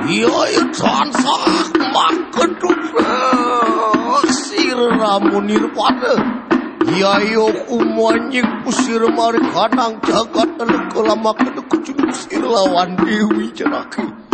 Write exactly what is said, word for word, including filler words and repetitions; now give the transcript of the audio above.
Iya ya tansah makeduk sira munirpada. Yayo kumanyik pusir mari kanang jagat telek lama kedek kucuk sir lawan Dewi Janaki.